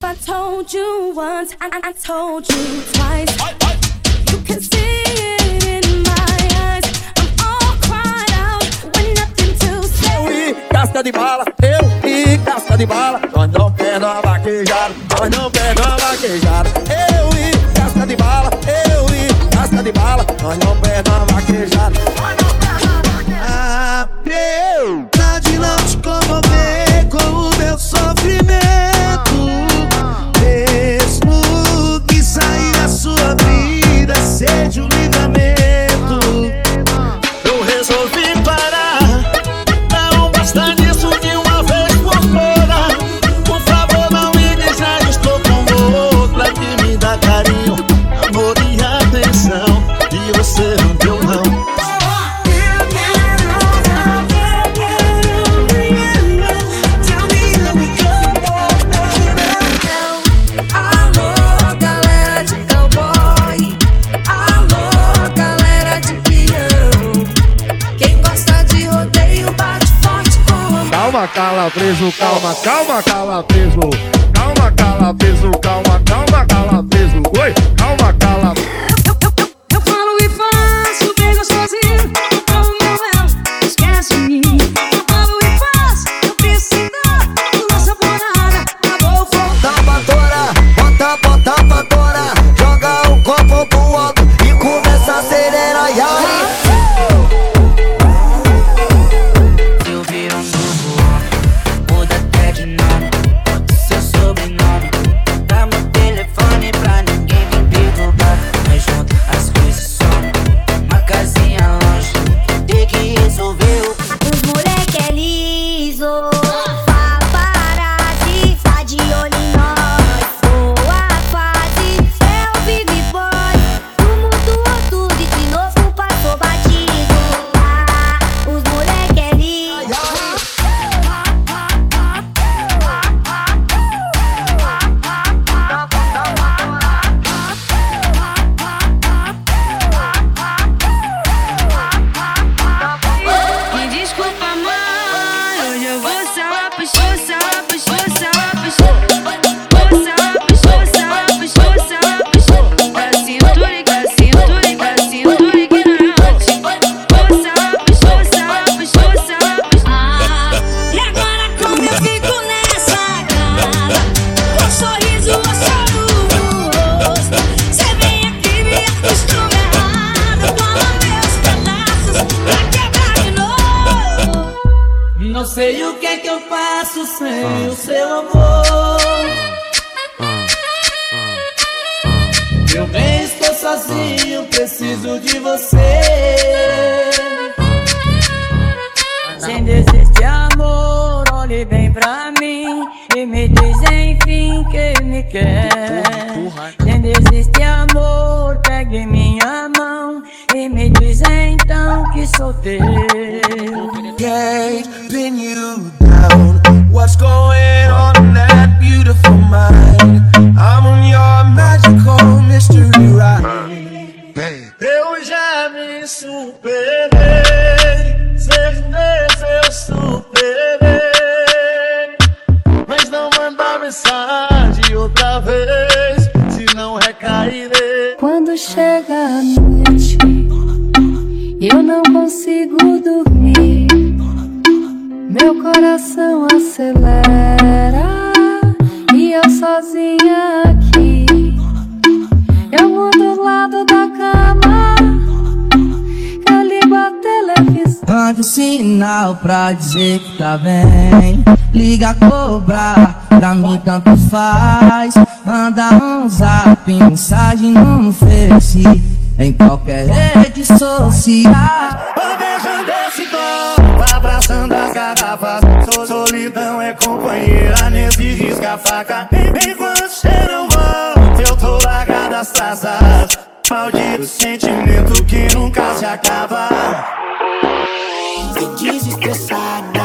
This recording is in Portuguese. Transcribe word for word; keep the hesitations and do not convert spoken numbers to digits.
I told you once, I, I told you twice. You can see it in my eyes. I'm all cried out with nothing to say. Eu e casca de bala, eu e casca de bala. Nós não perdemos a vaquejada, nós não perdemos a vaquejada. Eu e casca de bala, eu e casca de bala. Nós não perdemos a vaquejada. Ah, eu tá de não te comover com o meu sofrimento. Mesmo que sair da sua vida seja um livramento, eu resolvi parar. Não basta nisso de uma vez por todas. Por favor, não ligue, já estou com outra que me dá carinho, amor e atenção. E você não deu não. Calma, cala preso, calma, calma, cala preso. Calma, cala preso, calma, calma, cala preso. Oi, calma, cala. Eu falo e faço, bem gostosinho. Eu falo não, esquece de mim. Eu falo e faço, eu preciso da nossa porada. Acabou o fogo. Bota pra tora, bota, bota pra tora. Joga o copo pro alto e começa a acelerar. E aí? Eu vi um novo homem, muda até de nome, bota seu sobrenome. Dá meu telefone pra ninguém me perturbar. Nós juntos as coisas somem, uma casinha longe, tem que resolver o... Os moleque é liso, paparazzi, tá de olho em nós. Boa fase, é o Vivi Boy. O mundo tudo e de novo passou batido. Ah, os moleque é liso. Me desculpa, mãe, hoje eu vou só puxar, só puxar, só puxar. Vou só puxar, só puxar, só puxar. Da cintura e da cintura e da cintura ignorante. Vou só puxar, só puxar, só puxar. E agora como eu fico nessa casa, com sorriso ou choro no rosto. Cê vem aqui me acostuma errado, toma meus pedaços pra quebrar de novo. Não sei o que é que eu faço sem o seu amor. Eu bem estou sozinho, preciso de você. Sem desistir, amor, olhe bem pra mim e me diz enfim que me quer. Sem desistir, amor, pegue minha mão e me diz então que sou teu. Can't pin you down. What's going on in that beautiful mind? I'm on your magical mystery ride. Eu já me superei, certeza eu superei. Mas não manda mensagem outra vez, senão recairei. Quando chega a noite, eu não consigo dormir. Meu coração acelera e eu sozinha aqui. Eu mudo o lado da cama, eu ligo a televisão. Manda um sinal pra dizer que tá bem. Liga, cobrar, pra mim tanto faz. Manda um zap, mensagem no Face, em qualquer rede social. Vou beijando esse tom, abraçando as garrafas. Sou solidão é companheira nesse risca-faca. Enquanto você não volta, eu tô largado as taças. Maldito sentimento que nunca se acaba. Se desestressar.